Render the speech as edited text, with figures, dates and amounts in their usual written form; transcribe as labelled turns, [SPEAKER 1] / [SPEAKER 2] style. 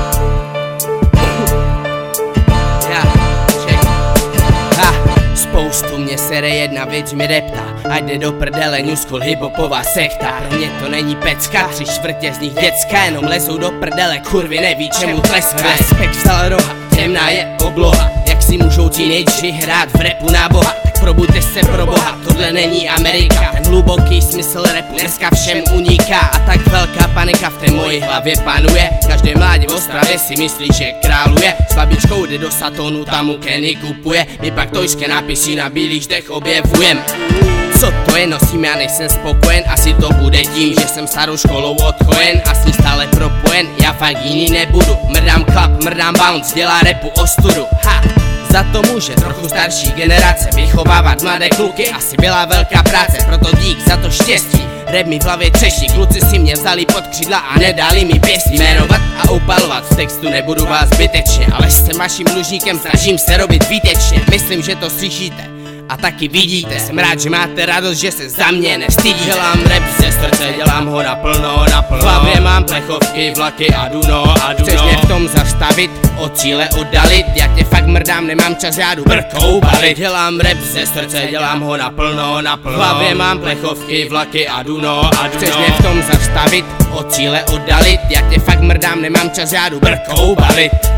[SPEAKER 1] Spoustu mě sere jedna věc mi reptá, ať jde do prdele New School hiphopová sekta. Pro mě to není pecka, 3/4 z nich děcka, jenom lezou do prdele, kurvy neví čemu tleská. Respekt vstal roha, temná je obloha, jak si můžou teenageři hrát v rapu na boha. Tak probuďte se pro boha, tohle není Amerika. Ten hluboký smysl rapu dneska všem uniká a tak velká panika v té mojí hlavě panuje. Každé mládě v Ostravě si myslí, že králuje, s babičkou jde do Satonu, tam mu Kenny kupuje. My pak tojské nápisy na bílých ždech objevujem. Co to je, nosím, já nejsem spokojen, asi to bude tím, že jsem starou školou odchojen a s ní stále propojen, já fakt jiný nebudu. Mrdám klap, mrdám bounce, dělá rapu ostudu, ha! Za to může trochu starší generace vychovávat mladé kluky, asi byla velká práce, proto dík za to štěstí. Rap mi v hlavě třeší, kluci si mě vzali pod křídla a nedali mi pěstí. Jmenovat a upalovat v textu nebudu vás zbytečně, ale jsem vaším dlužníkem, snažím se robit výtečně. Myslím, že to slyšíte a taky vidíte, jsem rád, že máte radost, že se za mě nestydíte. Dělám rap ze srdce, dělám ho naplno, naplno. V hlavě mám plechovky, vlaky a duno, a duno. Chceš mě v tom zastavit, od cíle oddalit, já tě fakt mrdám, nemám čas, já jdu brkou balit. Dělám rap ze srdce, dělám ho naplno, naplno. V hlavě mám plechovky, vlaky a duno, a duno. Chceš mě v tom zastavit, od cíle oddalit, já tě fakt mrdám, nemám čas, já jdu brkou balit.